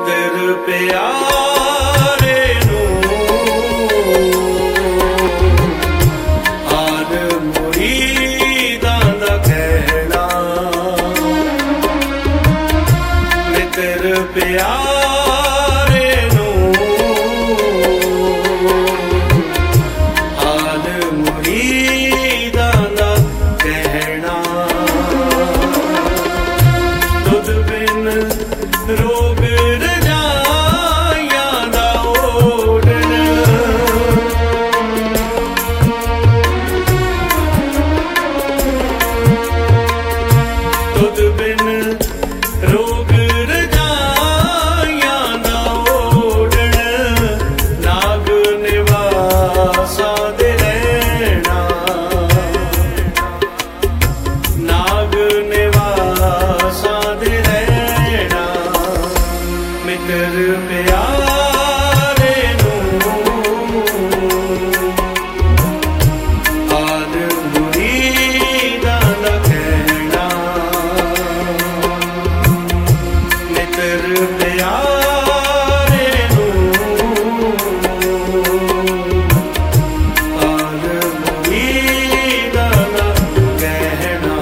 मित्र प्यारे हाल मुरीदां दा कहना, मित्र प्यारे हाल मुरीदां दा कहना। तुद बिन रोग रजाइयां दा ओढ़न, तुद बिन रोग रजाइयां दा ओढ़न, नाग निवासां दे रहना, नाग निवासां दे रहना। मित्र प्यारे हाल मुरीदां दा कहना, मित्र प्यारे हाल मुरीदां दा कहना।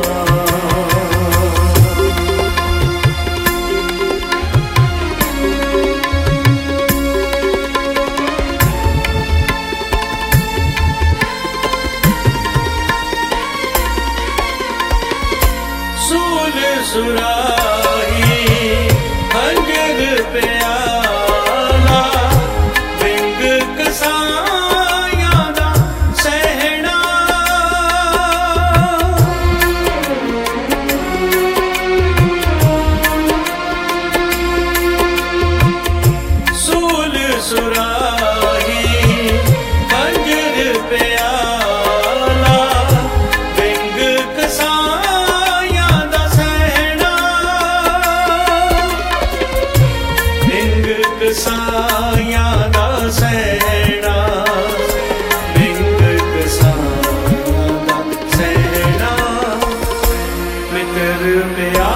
सूल सुराही खंजर प्याला, बिंग कसायां दा सहना, सूल सुराही खंजर प्याला, बिंग कसायां दा सहना, बिंग कसायां दा सहना, बिंग कसायां दा सहना। मित्र प्यारे